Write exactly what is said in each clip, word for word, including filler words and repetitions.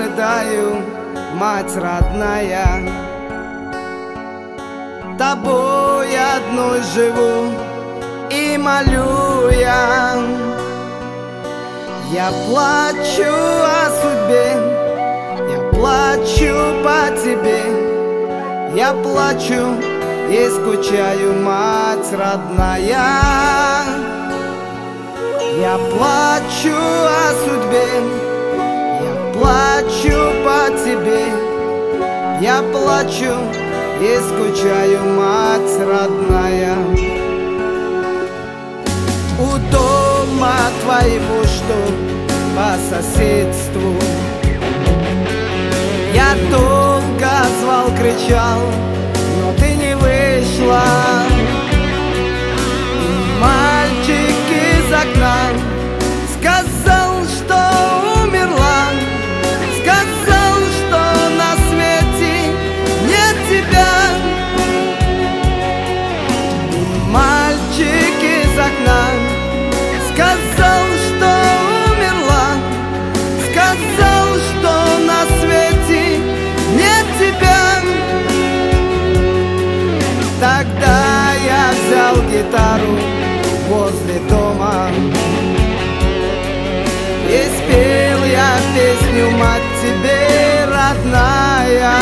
рыдаю, мать родная. Тобой одной живу и молю я. Я плачу о судьбе, я плачу по тебе, я плачу и скучаю, мать родная. Я плачу о судьбе, я плачу по тебе, я плачу и скучаю, мать родная. У дома твоего, что по соседству, я долго звал, кричал, но ты не вышла. Мальчик из окна сказал, что умерла, сказал, что на свете нет тебя. Мальчик из окна сказал, что умерла, сказал, что на свете нет тебя. Тогда я взял гитару возле дома и спел я песню, мать, тебе родная.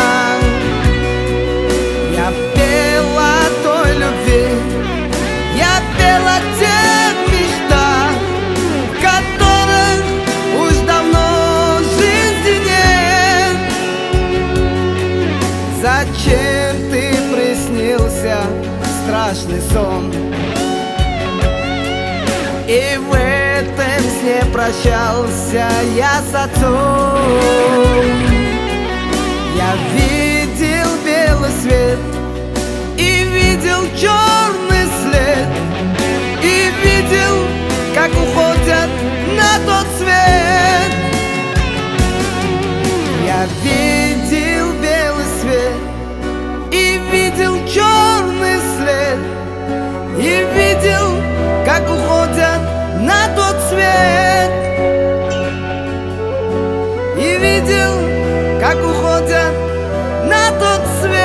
Я пел о той любви, я пел о тех мечтах, в которых уж давно жизни нет. Зачем ты приснился страшный сон? И в этом сне прощался я с отцом. Я видел белый свет и видел черный след, и видел, как уходят на тот свет. Я видел белый свет и видел черный след, и видел, как уходят на тот свет. И видел, как уходят на тот свет.